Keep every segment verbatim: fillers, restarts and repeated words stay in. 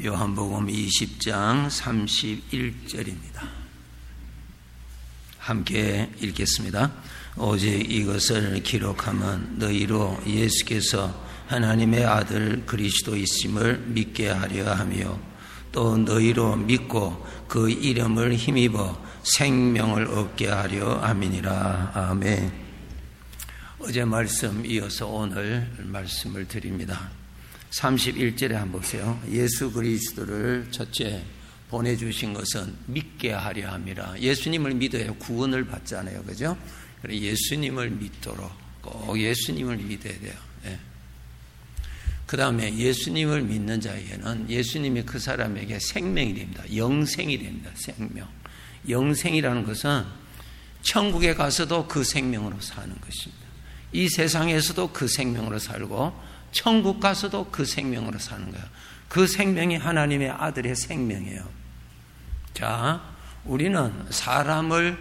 요한복음 이십 장 삼십일 절입니다. 함께 읽겠습니다. 오직 이것을 기록하면 너희로 예수께서 하나님의 아들 그리스도이심을 믿게 하려 하며 또 너희로 믿고 그 이름을 힘입어 생명을 얻게 하려 함이니라. 아멘. 어제 말씀 이어서 오늘 말씀을 드립니다. 삼십일 절에 한번 보세요. 예수 그리스도를 첫째 보내주신 것은 믿게 하려 함이라. 예수님을 믿어야 구원을 받잖아요. 그죠? 그래서 예수님을 믿도록 꼭 예수님을 믿어야 돼요. 예. 그 다음에 예수님을 믿는 자에게는 예수님이 그 사람에게 생명이 됩니다. 영생이 됩니다. 생명. 영생이라는 것은 천국에 가서도 그 생명으로 사는 것입니다. 이 세상에서도 그 생명으로 살고 천국 가서도 그 생명으로 사는 거예요. 그 생명이 하나님의 아들의 생명이에요. 자, 우리는 사람을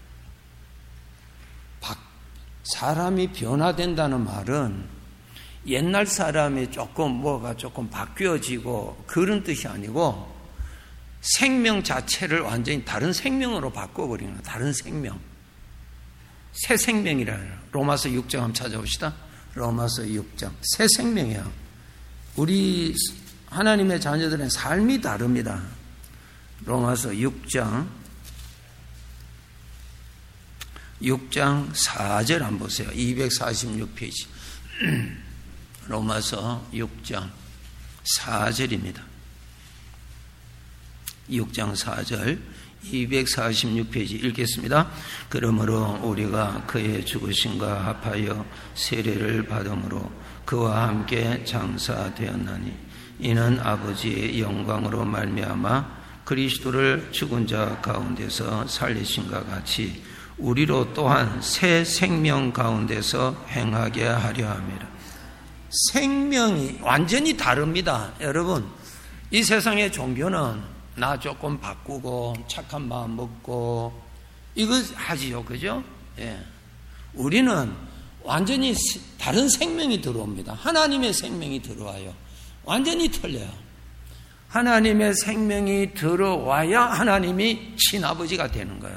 바, 사람이 변화된다는 말은 옛날 사람이 조금 뭐가 조금 바뀌어지고 그런 뜻이 아니고 생명 자체를 완전히 다른 생명으로 바꿔버리는 거예요. 다른 생명. 새 생명이라는 로마서 육 장 한번 찾아봅시다. 로마서 육 장. 새 생명이에요. 우리 하나님의 자녀들의 삶이 다릅니다. 로마서 육 장 육 장 사 절 한번 보세요. 이백사십육 페이지. 로마서 육 장 사 절입니다. 육 장 사 절 이백사십육 페이지 읽겠습니다. 그러므로 우리가 그의 죽으심과 합하여 세례를 받음으로 그와 함께 장사되었나니 이는 아버지의 영광으로 말미암아 그리스도를 죽은 자 가운데서 살리신과 같이 우리로 또한 새 생명 가운데서 행하게 하려 함이라. 생명이 완전히 다릅니다. 여러분, 이 세상의 종교는 나 조금 바꾸고 착한 마음 먹고 이거 하지요. 그죠? 예. 우리는 완전히 다른 생명이 들어옵니다. 하나님의 생명이 들어와요. 완전히 틀려요. 하나님의 생명이 들어와야 하나님이 친아버지가 되는 거예요.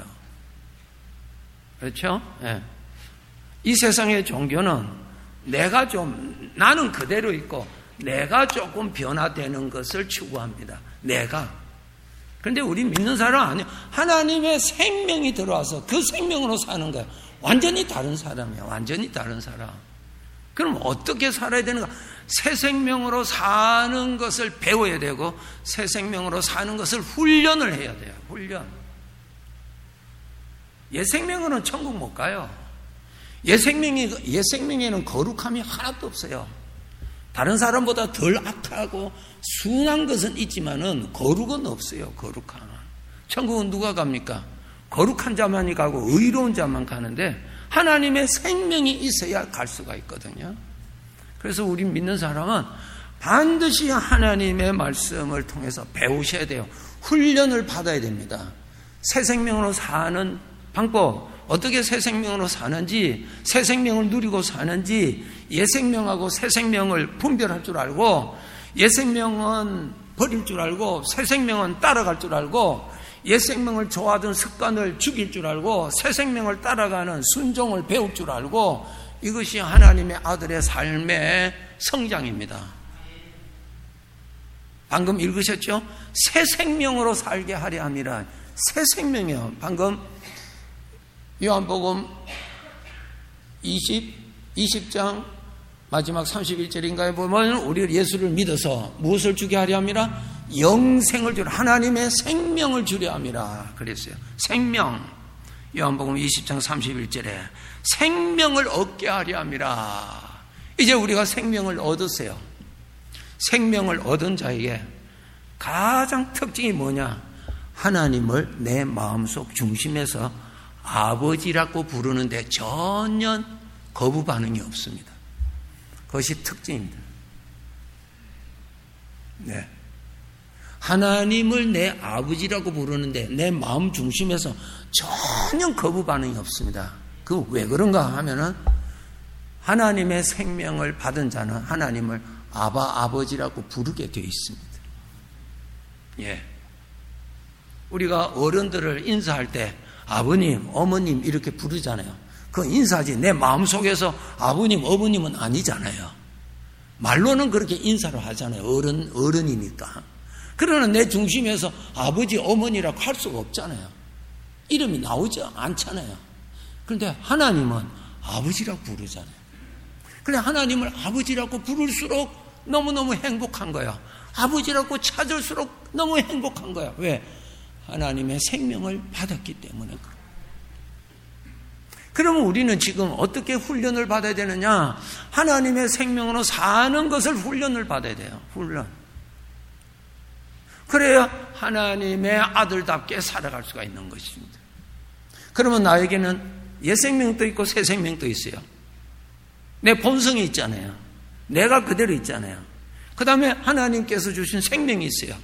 그렇죠? 예. 이 세상의 종교는 내가 좀 나는 그대로 있고 내가 조금 변화되는 것을 추구합니다. 내가. 그런데 우리 믿는 사람 아니에요. 하나님의 생명이 들어와서 그 생명으로 사는 거예요. 완전히 다른 사람이에요. 완전히 다른 사람. 그럼 어떻게 살아야 되는가? 새 생명으로 사는 것을 배워야 되고 새 생명으로 사는 것을 훈련을 해야 돼요. 훈련. 옛 생명으로는 천국 못 가요. 옛 생명이, 옛 생명에는 거룩함이 하나도 없어요. 다른 사람보다 덜 악하고 순한 것은 있지만은 거룩은 없어요. 거룩함. 천국은 누가 갑니까? 거룩한 자만이 가고 의로운 자만 가는데 하나님의 생명이 있어야 갈 수가 있거든요. 그래서 우리 믿는 사람은 반드시 하나님의 말씀을 통해서 배우셔야 돼요. 훈련을 받아야 됩니다. 새 생명으로 사는 방법, 어떻게 새 생명으로 사는지, 새 생명을 누리고 사는지, 옛 생명하고 새 생명을 분별할 줄 알고, 옛 생명은 버릴 줄 알고, 새 생명은 따라갈 줄 알고, 옛 생명을 좋아하던 습관을 죽일 줄 알고, 새 생명을 따라가는 순종을 배울 줄 알고, 이것이 하나님의 아들의 삶의 성장입니다. 방금 읽으셨죠? 새 생명으로 살게 하려 함이라. 새 생명이요. 방금 요한복음 이십, 이십 장 마지막 삼십일 절인가에 보면 우리 예수를 믿어서 무엇을 주게 하려 함이라? 영생을 주려, 하나님의 생명을 주려 함이라 그랬어요. 생명. 요한복음 이십 장 삼십일 절에 생명을 얻게 하려 함이라. 이제 우리가 생명을 얻었어요. 생명을 얻은 자에게 가장 특징이 뭐냐? 하나님을 내 마음속 중심에서 아버지라고 부르는데 전혀 거부 반응이 없습니다. 그것이 특징입니다. 네. 하나님을 내 아버지라고 부르는데 내 마음 중심에서 전혀 거부 반응이 없습니다. 그 왜 그런가 하면은 하나님의 생명을 받은 자는 하나님을 아바 아버지라고 부르게 되어 있습니다. 예. 우리가 어른들을 인사할 때 아버님, 어머님 이렇게 부르잖아요. 그건 인사지 내 마음속에서 아버님, 어머님은 아니잖아요. 말로는 그렇게 인사를 하잖아요. 어른, 어른이니까. 그러나 내 중심에서 아버지, 어머니라고 할 수가 없잖아요. 이름이 나오지 않잖아요. 그런데 하나님은 아버지라고 부르잖아요. 그래 하나님을 아버지라고 부를수록 너무너무 행복한 거야. 아버지라고 찾을수록 너무 행복한 거야. 왜? 하나님의 생명을 받았기 때문에 그래. 그러면 우리는 지금 어떻게 훈련을 받아야 되느냐? 하나님의 생명으로 사는 것을 훈련을 받아야 돼요. 훈련. 그래야 하나님의 아들답게 살아갈 수가 있는 것입니다. 그러면 나에게는 옛 생명도 있고 새 생명도 있어요. 내 본성이 있잖아요. 내가 그대로 있잖아요. 그 다음에 하나님께서 주신 생명이 있어요.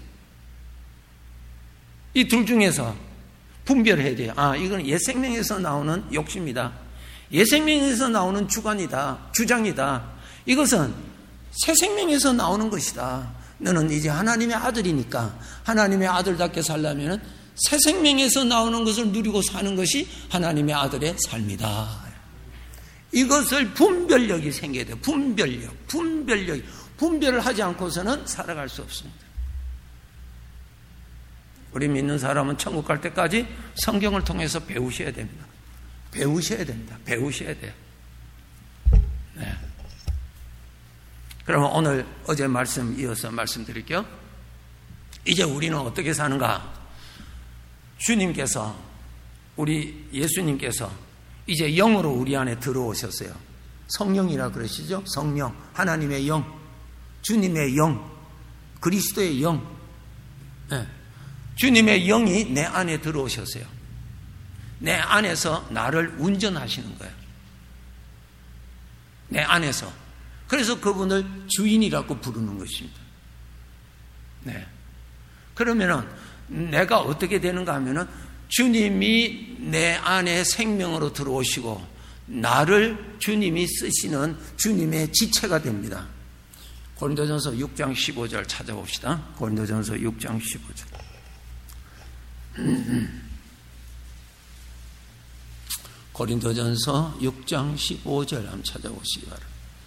이 둘 중에서 분별해야 돼요. 아, 이건 옛 생명에서 나오는 욕심이다. 옛 생명에서 나오는 주관이다. 주장이다. 이것은 새 생명에서 나오는 것이다. 너는 이제 하나님의 아들이니까 하나님의 아들답게 살려면 새 생명에서 나오는 것을 누리고 사는 것이 하나님의 아들의 삶이다. 이것을 분별력이 생겨야 돼요. 분별력, 분별력. 분별을 하지 않고서는 살아갈 수 없습니다. 우리 믿는 사람은 천국 갈 때까지 성경을 통해서 배우셔야 됩니다. 배우셔야 됩니다. 배우셔야 돼요. 네. 그러면 오늘 어제 말씀 이어서 말씀드릴게요. 이제 우리는 어떻게 사는가? 주님께서, 우리 예수님께서 이제 영으로 우리 안에 들어오셨어요. 성령이라 그러시죠? 성령, 하나님의 영, 주님의 영, 그리스도의 영. 네. 주님의 영이 내 안에 들어오셨어요. 내 안에서 나를 운전하시는 거예요. 내 안에서. 그래서 그분을 주인이라고 부르는 것입니다. 네. 그러면은 내가 어떻게 되는가 하면은 주님이 내 안에 생명으로 들어오시고 나를 주님이 쓰시는 주님의 지체가 됩니다. 고린도전서 육 장 십오 절 찾아봅시다. 고린도전서 육 장 십오 절. 고린도전서 육 장 십오 절 한번 찾아보시기 바랍니다.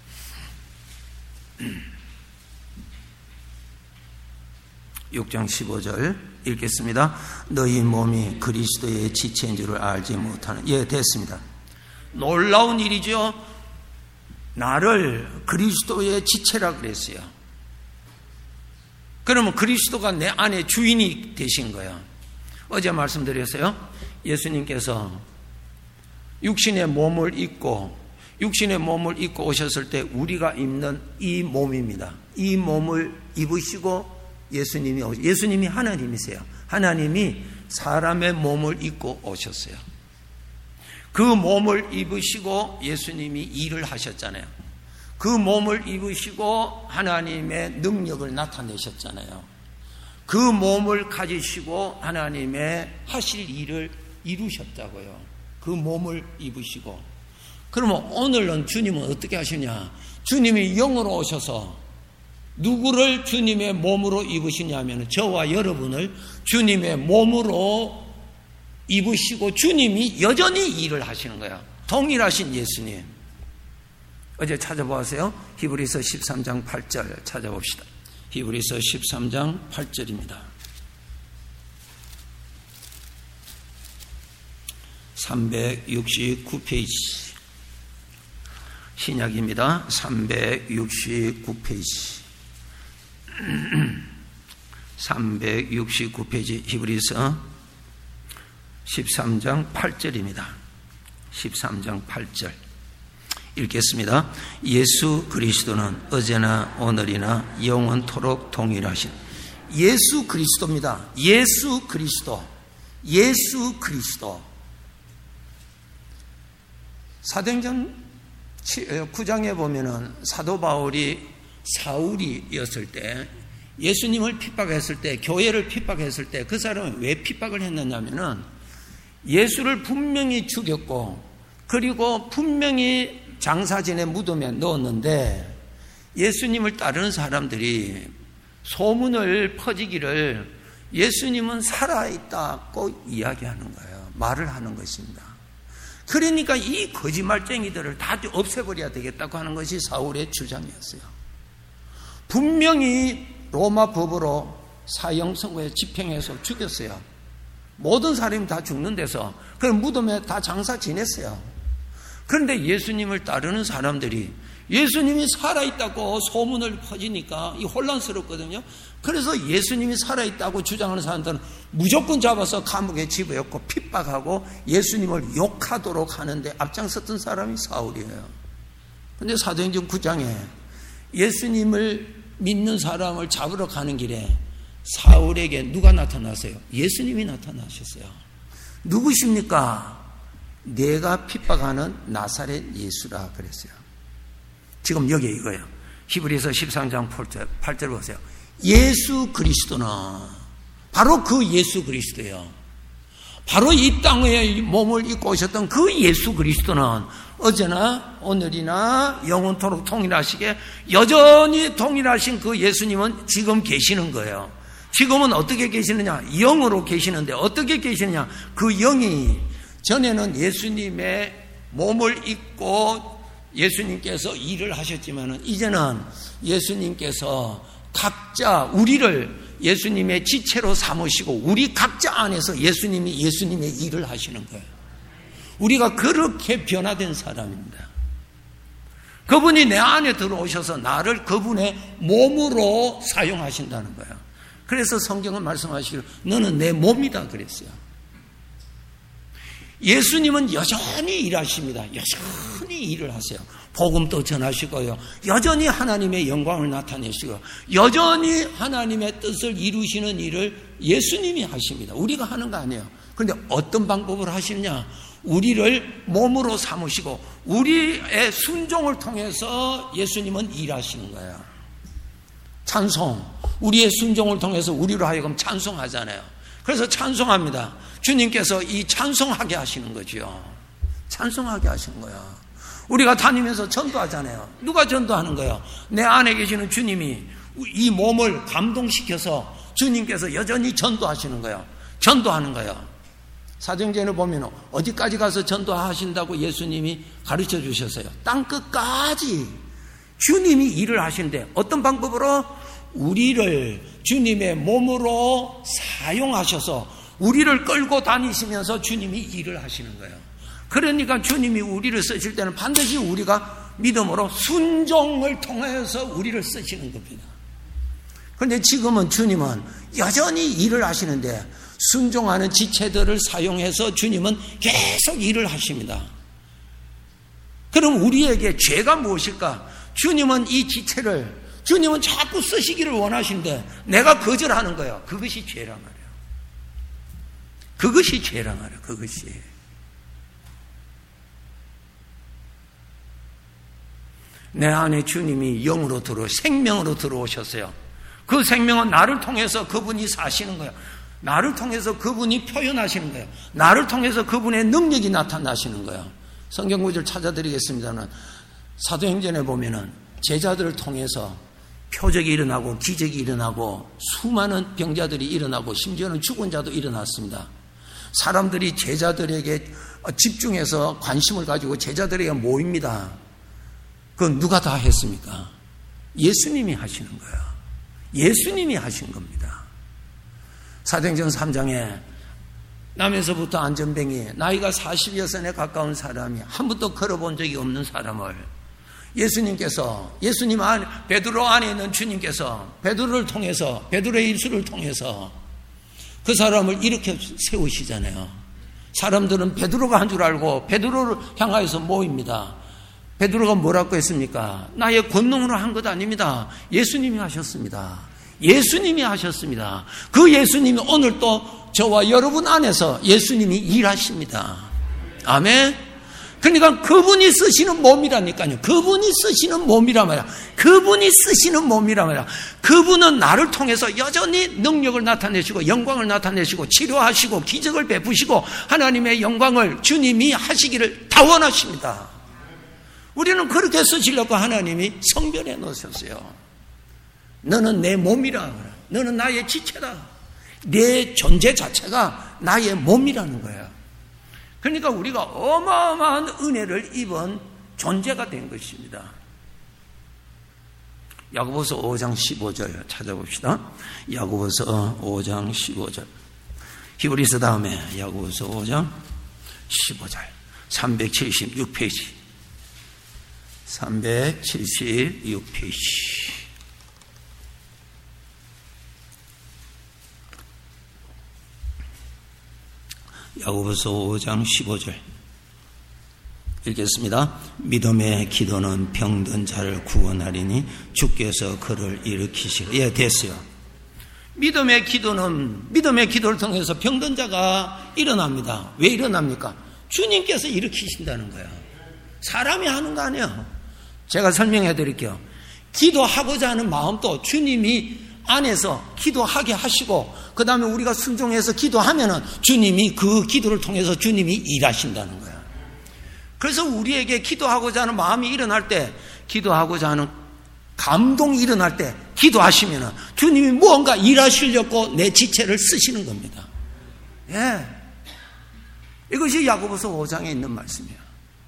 육 장 십오 절 읽겠습니다. 너희 몸이 그리스도의 지체인 줄을 알지 못하는. 예, 됐습니다. 놀라운 일이죠. 나를 그리스도의 지체라 그랬어요. 그러면 그리스도가 내 안에 주인이 되신 거예요. 어제 말씀드렸어요. 예수님께서 육신의 몸을 입고 육신의 몸을 입고 오셨을 때 우리가 입는 이 몸입니다. 이 몸을 입으시고 예수님이 오셨, 예수님이 하나님이세요. 하나님이 사람의 몸을 입고 오셨어요. 그 몸을 입으시고 예수님이 일을 하셨잖아요. 그 몸을 입으시고 하나님의 능력을 나타내셨잖아요. 그 몸을 가지시고 하나님의 하실 일을 이루셨다고요. 그 몸을 입으시고. 그러면 오늘은 주님은 어떻게 하시냐? 주님이 영으로 오셔서 누구를 주님의 몸으로 입으시냐면 저와 여러분을 주님의 몸으로 입으시고 주님이 여전히 일을 하시는 거야. 동일하신 예수님. 어제 찾아보세요. 히브리서 십삼 장 팔 절 찾아봅시다. 히브리서 십삼 장 팔 절입니다. 삼백육십구 페이지 신약입니다. 삼백육십구 페이지 삼백육십구 페이지 히브리서 십삼 장 팔 절입니다. 십삼 장 팔 절 읽겠습니다. 예수 그리스도는 어제나 오늘이나 영원토록 동일하신 예수 그리스도입니다. 예수 그리스도. 예수 그리스도. 사도행전 구 장에 보면은 사도 바울이 사울이었을 때 예수님을 핍박했을 때 교회를 핍박했을 때 그 사람은 왜 핍박을 했느냐면은 예수를 분명히 죽였고 그리고 분명히 장사진의 무덤에 넣었는데 예수님을 따르는 사람들이 소문을 퍼지기를 예수님은 살아있다고 이야기하는 거예요. 말을 하는 것입니다. 그러니까 이 거짓말쟁이들을 다 없애버려야 되겠다고 하는 것이 사울의 주장이었어요. 분명히 로마 법으로 사형 선고에 집행해서 죽였어요. 모든 사람이 다 죽는 데서 그런 무덤에 다 장사 지냈어요. 그런데 예수님을 따르는 사람들이 예수님이 살아있다고 소문을 퍼지니까 이 혼란스럽거든요. 그래서 예수님이 살아있다고 주장하는 사람들은 무조건 잡아서 감옥에 집어넣고 핍박하고 예수님을 욕하도록 하는데 앞장섰던 사람이 사울이에요. 그런데 사도행전 구 장에 예수님을 믿는 사람을 잡으러 가는 길에 사울에게 누가 나타났어요? 예수님이 나타나셨어요. 누구십니까? 내가 핍박하는 나사렛 예수라 그랬어요. 지금 여기 이거예요. 히브리서 십삼 장 팔 절 보세요. 예수 그리스도는 바로 그 예수 그리스도예요. 바로 이 땅에 몸을 입고 오셨던 그 예수 그리스도는 어제나 오늘이나 영원토록 동일하시게 여전히 동일하신 그 예수님은 지금 계시는 거예요. 지금은 어떻게 계시느냐? 영으로 계시는데 어떻게 계시느냐? 그 영이 전에는 예수님의 몸을 입고 예수님께서 일을 하셨지만 이제는 예수님께서 각자 우리를 예수님의 지체로 삼으시고 우리 각자 안에서 예수님이 예수님의 일을 하시는 거예요. 우리가 그렇게 변화된 사람입니다. 그분이 내 안에 들어오셔서 나를 그분의 몸으로 사용하신다는 거예요. 그래서 성경은 말씀하시기를 너는 내 몸이다 그랬어요. 예수님은 여전히 일하십니다. 여전히 일을 하세요. 복음도 전하시고요. 여전히 하나님의 영광을 나타내시고 여전히 하나님의 뜻을 이루시는 일을 예수님이 하십니다. 우리가 하는 거 아니에요. 그런데 어떤 방법으로 하시느냐? 우리를 몸으로 삼으시고 우리의 순종을 통해서 예수님은 일하시는 거예요. 찬송. 우리의 순종을 통해서 우리로 하여금 찬송하잖아요. 그래서 찬송합니다. 주님께서 이 찬송하게 하시는 거죠. 찬송하게 하시는 거야. 우리가 다니면서 전도하잖아요. 누가 전도하는 거예요? 내 안에 계시는 주님이 이 몸을 감동시켜서 주님께서 여전히 전도하시는 거예요. 전도하는 거예요. 사도행전을 보면 어디까지 가서 전도하신다고 예수님이 가르쳐 주셨어요. 땅끝까지 주님이 일을 하시는데 어떤 방법으로? 우리를 주님의 몸으로 사용하셔서 우리를 끌고 다니시면서 주님이 일을 하시는 거예요. 그러니까 주님이 우리를 쓰실 때는 반드시 우리가 믿음으로 순종을 통해서 우리를 쓰시는 겁니다. 그런데 지금은 주님은 여전히 일을 하시는데 순종하는 지체들을 사용해서 주님은 계속 일을 하십니다. 그럼 우리에게 죄가 무엇일까? 주님은 이 지체를 주님은 자꾸 쓰시기를 원하시는데 내가 거절하는 거예요. 그것이 죄란 말이에요. 그것이 죄란 말이에요. 그것이. 내 안에 주님이 영으로 들어 생명으로 들어오셨어요. 그 생명은 나를 통해서 그분이 사시는 거예요. 나를 통해서 그분이 표현하시는 거예요. 나를 통해서 그분의 능력이 나타나시는 거예요. 성경 구절 찾아드리겠습니다는 사도행전에 보면은 제자들을 통해서 표적이 일어나고 기적이 일어나고 수많은 병자들이 일어나고 심지어는 죽은 자도 일어났습니다. 사람들이 제자들에게 집중해서 관심을 가지고 제자들에게 모입니다. 그건 누가 다 했습니까? 예수님이 하시는 거예요. 예수님이 하신 겁니다. 사도행전 삼 장에 남에서부터 안전뱅이 나이가 사십여 세에 가까운 사람이 한 번도 걸어본 적이 없는 사람을 예수님께서 예수님 안에 베드로 안에 있는 주님께서 베드로를 통해서 베드로의 입술을 통해서 그 사람을 이렇게 세우시잖아요. 사람들은 베드로가 한 줄 알고 베드로를 향하여서 모입니다. 베드로가 뭐라고 했습니까? 나의 권능으로 한 것 아닙니다. 예수님이 하셨습니다. 예수님이 하셨습니다. 그 예수님이 오늘 또 저와 여러분 안에서 예수님이 일하십니다. 아멘. 그러니까 그분이 쓰시는 몸이라니까요. 그분이 쓰시는 몸이란 말이야. 그분이 쓰시는 몸이란 말이야. 그분은 나를 통해서 여전히 능력을 나타내시고 영광을 나타내시고 치료하시고 기적을 베푸시고 하나님의 영광을 주님이 하시기를 다 원하십니다. 우리는 그렇게 쓰시려고 하나님이 성별해 놓으셨어요. 너는 내 몸이라. 너는 나의 지체다. 내 존재 자체가 나의 몸이라는 거예요. 그러니까 우리가 어마어마한 은혜를 입은 존재가 된 것입니다. 야고보서 오 장 십오 절 찾아봅시다. 야고보서 오 장 십오 절. 히브리서 다음에 야고보서 오 장 십오 절. 삼백칠십육 페이지. 삼백칠십육 페이지. 야고보서 오 장 십오 절 읽겠습니다. 믿음의 기도는 병든 자를 구원하리니 주께서 그를 일으키시고. 예, 됐어요. 믿음의 기도는 믿음의 기도를 통해서 병든 자가 일어납니다. 왜 일어납니까? 주님께서 일으키신다는 거예요. 사람이 하는 거 아니에요. 제가 설명해 드릴게요. 기도하고자 하는 마음도 주님이 안에서 기도하게 하시고, 그 다음에 우리가 순종해서 기도하면은 주님이 그 기도를 통해서 주님이 일하신다는 거예요. 그래서 우리에게 기도하고자 하는 마음이 일어날 때, 기도하고자 하는 감동이 일어날 때 기도하시면은 주님이 무언가 일하시려고 내 지체를 쓰시는 겁니다. 예. 이것이 야고보서 오 장에 있는 말씀이에요.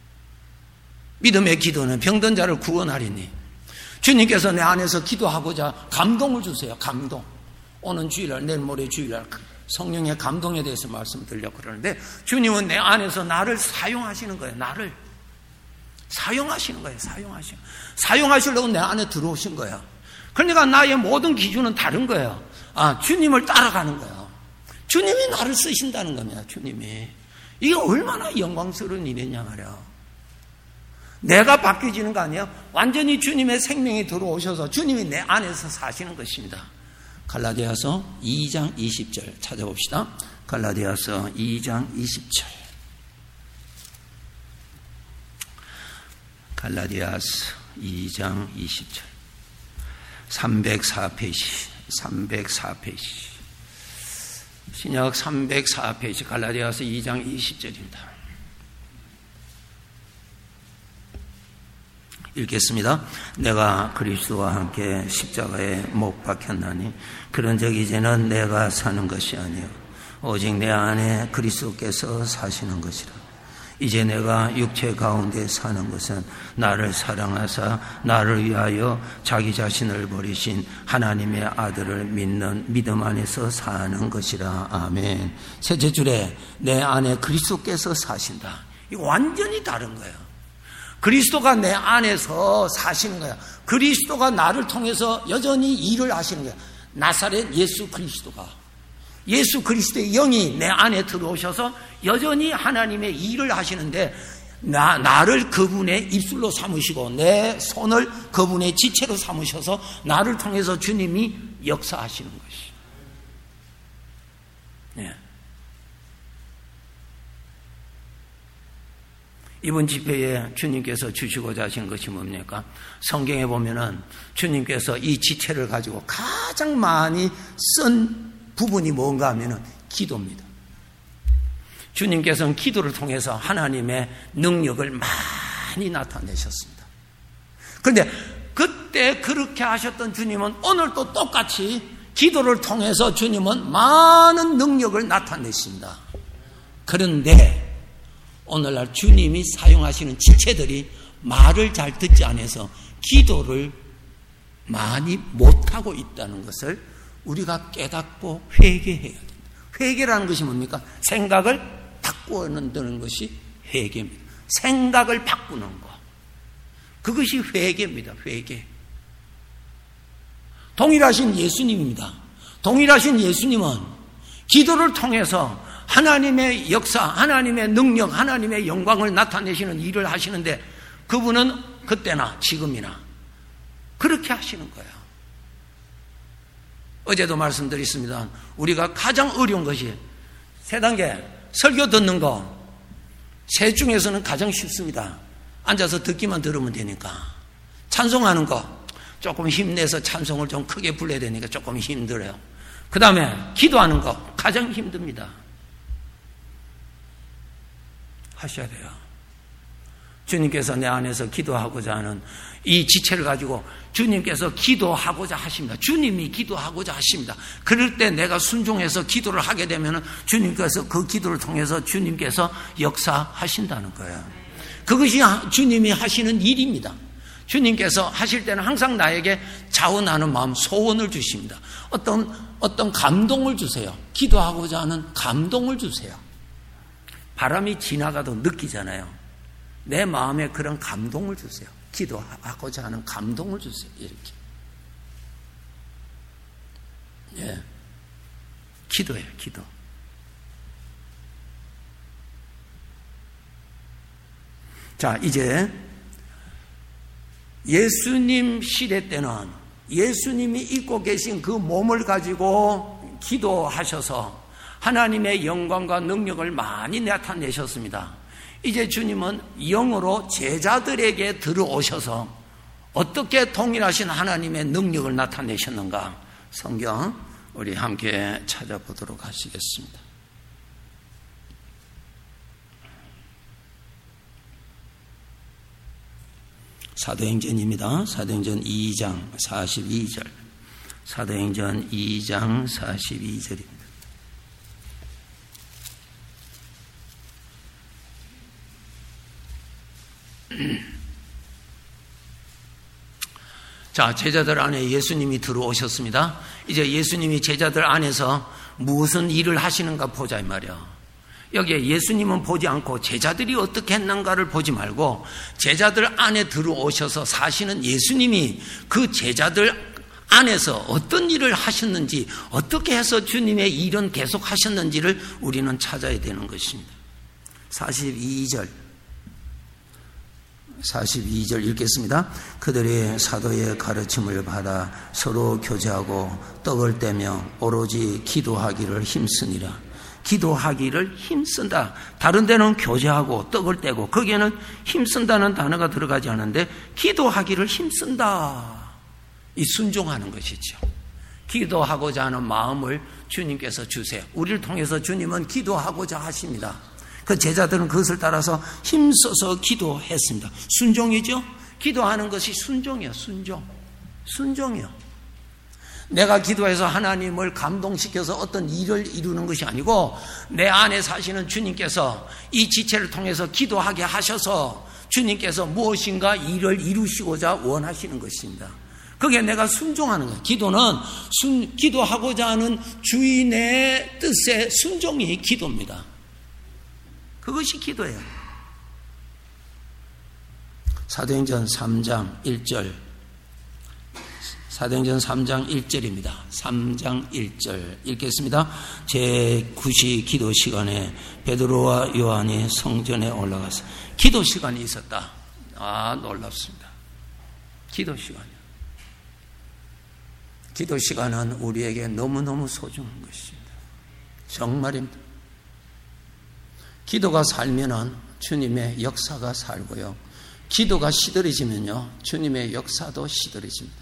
믿음의 기도는 병든 자를 구원하리니. 주님께서 내 안에서 기도하고자 감동을 주세요. 감동. 오는 주일날, 내일 모레 주일날 성령의 감동에 대해서 말씀드리려고 그러는데, 주님은 내 안에서 나를 사용하시는 거예요. 나를 사용하시는 거예요. 사용하시는 사용하시려고 내 안에 들어오신 거예요. 그러니까 나의 모든 기준은 다른 거예요. 아, 주님을 따라가는 거예요. 주님이 나를 쓰신다는 겁니다. 주님이. 이게 얼마나 영광스러운 일이냐 말이야. 내가 바뀌어지는 거 아니에요? 완전히 주님의 생명이 들어오셔서 주님이 내 안에서 사시는 것입니다. 갈라디아서 이 장 이십 절 찾아봅시다. 갈라디아서 이 장 이십 절. 갈라디아서 이 장 이십 절. 삼백사 페이지. 삼백사 페이지. 신약 삼백사 페이지. 갈라디아서 이 장 이십 절입니다. 읽겠습니다. 내가 그리스도와 함께 십자가에 못 박혔나니 그런즉 이제는 내가 사는 것이 아니요 오직 내 안에 그리스도께서 사시는 것이라. 이제 내가 육체 가운데 사는 것은 나를 사랑하사 나를 위하여 자기 자신을 버리신 하나님의 아들을 믿는 믿음 안에서 사는 것이라. 아멘. 셋째 줄에 내 안에 그리스도께서 사신다. 이거 완전히 다른 거예요. 그리스도가 내 안에서 사시는 거야. 그리스도가 나를 통해서 여전히 일을 하시는 거야. 나사렛 예수 그리스도가, 예수 그리스도의 영이 내 안에 들어오셔서 여전히 하나님의 일을 하시는데, 나, 나를 그분의 입술로 삼으시고 내 손을 그분의 지체로 삼으셔서 나를 통해서 주님이 역사하시는 것이. 네. 이번 집회에 주님께서 주시고자 하신 것이 뭡니까? 성경에 보면은 주님께서 이 지체를 가지고 가장 많이 쓴 부분이 뭔가 하면은 기도입니다. 주님께서는 기도를 통해서 하나님의 능력을 많이 나타내셨습니다. 그런데 그때 그렇게 하셨던 주님은 오늘도 똑같이 기도를 통해서 주님은 많은 능력을 나타내십니다. 그런데 오늘날 주님이 사용하시는 지체들이 말을 잘 듣지 않아서 기도를 많이 못하고 있다는 것을 우리가 깨닫고 회개해야 됩니다. 회개라는 것이 뭡니까? 생각을 바꾸는 것이 회개입니다. 생각을 바꾸는 것. 그것이 회개입니다. 회개. 동일하신 예수님입니다. 동일하신 예수님은 기도를 통해서 하나님의 역사, 하나님의 능력, 하나님의 영광을 나타내시는 일을 하시는데, 그분은 그때나 지금이나 그렇게 하시는 거예요. 어제도 말씀드렸습니다. 우리가 가장 어려운 것이 세 단계 설교 듣는 거, 세 중에서는 가장 쉽습니다. 앉아서 듣기만 들으면 되니까. 찬송하는 거 조금 힘내서 찬송을 좀 크게 불러야 되니까 조금 힘들어요. 그 다음에 기도하는 거 가장 힘듭니다. 하셔야 돼요. 주님께서 내 안에서 기도하고자 하는 이 지체를 가지고 주님께서 기도하고자 하십니다. 주님이 기도하고자 하십니다. 그럴 때 내가 순종해서 기도를 하게 되면 주님께서 그 기도를 통해서 주님께서 역사하신다는 거예요. 그것이 주님이 하시는 일입니다. 주님께서 하실 때는 항상 나에게 자원하는 마음, 소원을 주십니다. 어떤, 어떤 감동을 주세요. 기도하고자 하는 감동을 주세요. 바람이 지나가도 느끼잖아요. 내 마음에 그런 감동을 주세요. 기도하고자 하는 감동을 주세요. 이렇게. 예. 기도예요, 기도. 자, 이제 예수님 시대 때는 예수님이 입고 계신 그 몸을 가지고 기도하셔서 하나님의 영광과 능력을 많이 나타내셨습니다. 이제 주님은 영으로 제자들에게 들어오셔서 어떻게 동일하신 하나님의 능력을 나타내셨는가? 성경 우리 함께 찾아보도록 하시겠습니다. 사도행전입니다. 사도행전 이 장 사십이 절. 사도행전 이 장 사십이 절입니다. 자, 제자들 안에 예수님이 들어오셨습니다. 이제 예수님이 제자들 안에서 무슨 일을 하시는가 보자 이 말이야. 여기에 예수님은 보지 않고 제자들이 어떻게 했는가를 보지 말고 제자들 안에 들어오셔서 사시는 예수님이 그 제자들 안에서 어떤 일을 하셨는지, 어떻게 해서 주님의 일은 계속 하셨는지를 우리는 찾아야 되는 것입니다. 사십이 절 사십이 절 읽겠습니다. 그들이 사도의 가르침을 받아 서로 교제하고 떡을 떼며 오로지 기도하기를 힘쓰니라. 기도하기를 힘쓴다. 다른 데는 교제하고 떡을 떼고 거기에는 힘쓴다는 단어가 들어가지 않는데 기도하기를 힘쓴다. 이 순종하는 것이죠. 기도하고자 하는 마음을 주님께서 주세요. 우리를 통해서 주님은 기도하고자 하십니다. 그 제자들은 그것을 따라서 힘써서 기도했습니다. 순종이죠? 기도하는 것이 순종이에요. 순종. 순종이요. 내가 기도해서 하나님을 감동시켜서 어떤 일을 이루는 것이 아니고 내 안에 사시는 주님께서 이 지체를 통해서 기도하게 하셔서 주님께서 무엇인가 일을 이루시고자 원하시는 것입니다. 그게 내가 순종하는 거예요. 기도는 순, 기도하고자 하는 주인의 뜻에 순종이 기도입니다. 그것이 기도예요. 사도행전 삼 장 일 절. 사도행전 삼 장 일 절입니다. 삼 장 일 절 읽겠습니다. 제구 시 기도 시간에 베드로와 요한이 성전에 올라가서 기도 시간이 있었다. 아, 놀랍습니다. 기도 시간이요. 기도 시간은 우리에게 너무너무 소중한 것입니다. 정말입니다. 기도가 살면은 주님의 역사가 살고요. 기도가 시들어지면요, 주님의 역사도 시들어집니다.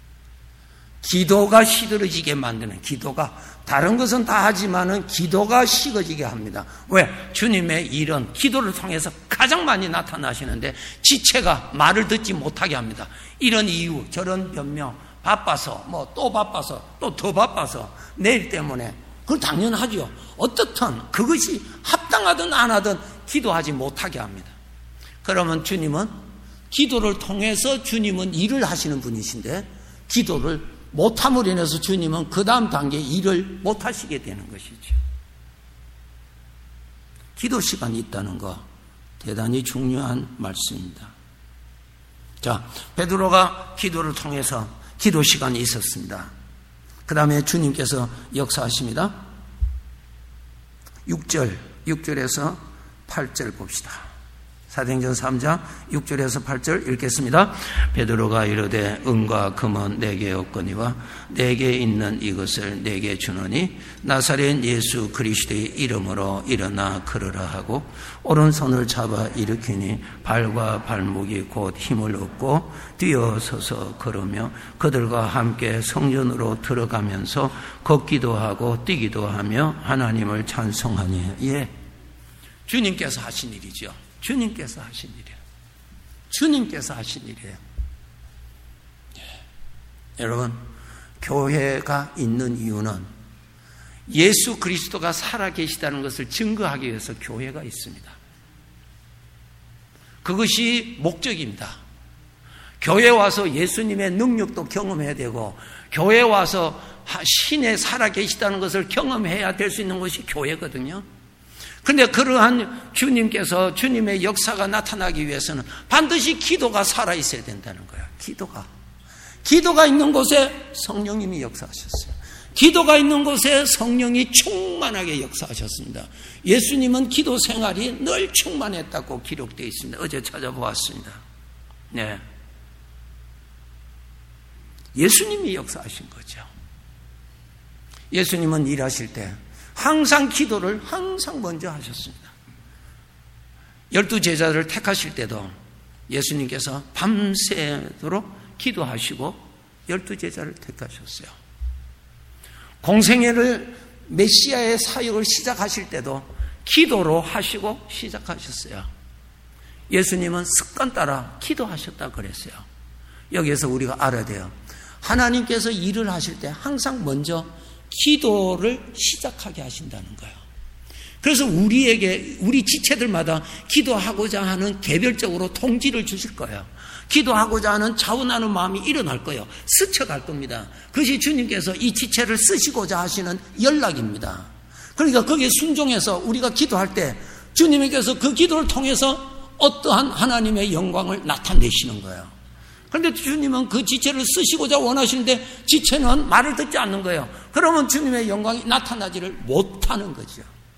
기도가 시들어지게 만드는, 기도가 다른 것은 다 하지만은 기도가 식어지게 합니다. 왜? 주님의 일은 기도를 통해서 가장 많이 나타나시는데 지체가 말을 듣지 못하게 합니다. 이런 이유, 저런 변명, 바빠서, 뭐 또 바빠서, 또 더 바빠서, 내일 때문에. 그건 당연하죠. 어떻든 그것이 합당하든 안 하든 기도하지 못하게 합니다. 그러면 주님은 기도를 통해서 주님은 일을 하시는 분이신데 기도를 못함으로 인해서 주님은 그 다음 단계 일을 못하시게 되는 것이죠. 기도 시간이 있다는 거 대단히 중요한 말씀입니다. 자, 베드로가 기도를 통해서 기도 시간이 있었습니다. 그 다음에 주님께서 역사하십니다. 육 절, 육 절에서 팔 절 봅시다. 사도행전 삼 장 육 절에서 팔 절 읽겠습니다. 베드로가 이르되 은과 금은 내게 없거니와 내게 있는 이것을 내게 주노니 나사렛 예수 그리스도의 이름으로 일어나 걸으라 하고 오른손을 잡아 일으키니 발과 발목이 곧 힘을 얻고 뛰어서서 걸으며 그들과 함께 성전으로 들어가면서 걷기도 하고 뛰기도 하며 하나님을 찬송하니. 예, 주님께서 하신 일이죠. 주님께서 하신 일이에요. 주님께서 하신 일이에요. 여러분, 교회가 있는 이유는 예수 그리스도가 살아계시다는 것을 증거하기 위해서 교회가 있습니다. 그것이 목적입니다. 교회 와서 예수님의 능력도 경험해야 되고, 교회 와서 신에 살아계시다는 것을 경험해야 될 수 있는 것이 교회거든요. 그런데 그러한 주님께서, 주님의 역사가 나타나기 위해서는 반드시 기도가 살아있어야 된다는 거예요. 기도가. 기도가 있는 곳에 성령님이 역사하셨어요. 기도가 있는 곳에 성령이 충만하게 역사하셨습니다. 예수님은 기도 생활이 늘 충만했다고 기록되어 있습니다. 어제 찾아보았습니다. 네. 예수님이 역사하신 거죠. 예수님은 일하실 때 항상 기도를 항상 먼저 하셨습니다. 열두 제자를 택하실 때도 예수님께서 밤새도록 기도하시고 열두 제자를 택하셨어요. 공생애를 메시아의 사역을 시작하실 때도 기도로 하시고 시작하셨어요. 예수님은 습관 따라 기도하셨다 그랬어요. 여기에서 우리가 알아야 돼요. 하나님께서 일을 하실 때 항상 먼저 기도를 시작하게 하신다는 거예요. 그래서 우리에게, 우리 지체들마다 기도하고자 하는 개별적으로 통지를 주실 거예요. 기도하고자 하는 자원하는 마음이 일어날 거예요. 스쳐갈 겁니다. 그것이 주님께서 이 지체를 쓰시고자 하시는 연락입니다. 그러니까 거기에 순종해서 우리가 기도할 때 주님께서 그 기도를 통해서 어떠한 하나님의 영광을 나타내시는 거예요. 그런데 주님은 그 지체를 쓰시고자 원하시는데 지체는 말을 듣지 않는 거예요. 그러면 주님의 영광이 나타나지를 못하는 거죠.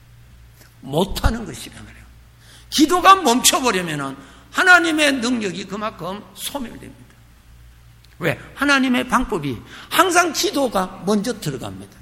못하는 것이란 말이에요. 기도가 멈춰버리면 하나님의 능력이 그만큼 소멸됩니다. 왜? 하나님의 방법이 항상 기도가 먼저 들어갑니다.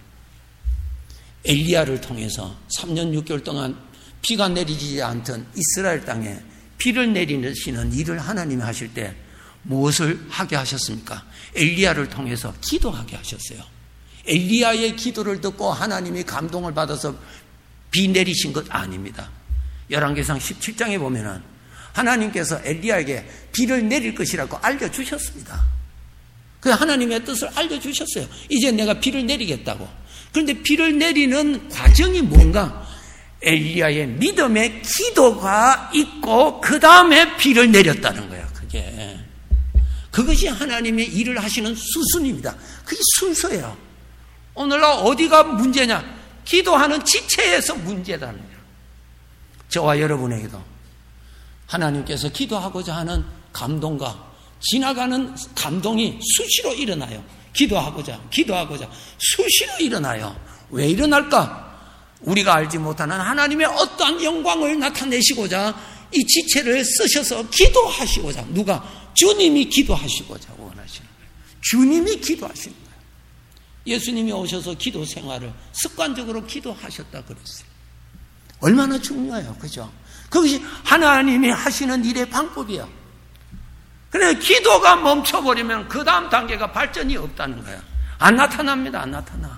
엘리야를 통해서 삼 년 육 개월 동안 비가 내리지 않던 이스라엘 땅에 비를 내리시는 일을 하나님이 하실 때 무엇을 하게 하셨습니까? 엘리야를 통해서 기도하게 하셨어요. 엘리야의 기도를 듣고 하나님이 감동을 받아서 비 내리신 것 아닙니다. 열왕기상 십칠 장에 보면은 하나님께서 엘리야에게 비를 내릴 것이라고 알려주셨습니다. 그 하나님의 뜻을 알려주셨어요. 이제 내가 비를 내리겠다고. 그런데 비를 내리는 과정이 뭔가? 엘리야의 믿음의 기도가 있고 그 다음에 비를 내렸다는 거예요. 그게. 그것이 하나님의 일을 하시는 수순입니다. 그게 순서예요. 오늘날 어디가 문제냐? 기도하는 지체에서 문제다는 거예요. 저와 여러분에게도 하나님께서 기도하고자 하는 감동과 지나가는 감동이 수시로 일어나요. 기도하고자, 기도하고자 수시로 일어나요. 왜 일어날까? 우리가 알지 못하는 하나님의 어떠한 영광을 나타내시고자 이 지체를 쓰셔서 기도하시고자, 누가? 주님이 기도하시고자 원하시는 거예요. 주님이 기도하시는 거예요. 예수님이 오셔서 기도 생활을 습관적으로 기도하셨다 그랬어요. 얼마나 중요해요. 그죠? 그것이 하나님이 하시는 일의 방법이에요. 그래서 기도가 멈춰버리면 그 다음 단계가 발전이 없다는 거예요. 안 나타납니다. 안 나타나.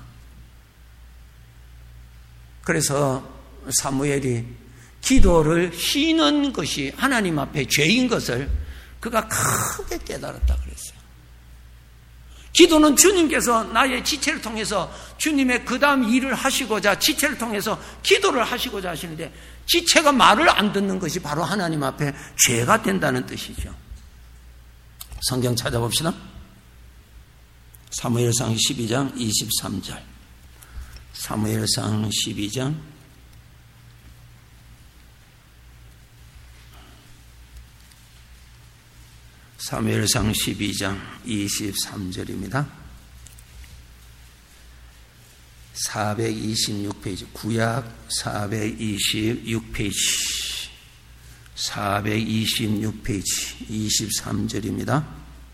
그래서 사무엘이 기도를 쉬는 것이 하나님 앞에 죄인 것을 그가 크게 깨달았다 그랬어요. 기도는 주님께서 나의 지체를 통해서 주님의 그 다음 일을 하시고자 지체를 통해서 기도를 하시고자 하시는데 지체가 말을 안 듣는 것이 바로 하나님 앞에 죄가 된다는 뜻이죠. 성경 찾아봅시다. 사무엘상 십이 장 이십삼 절. 사무엘상 십이 장 사무엘상 십이 장 이십삼 절입니다. 사백이십육 페이지, 구약 사백이십육 페이지, 사백이십육 페이지, 이십삼 절입니다.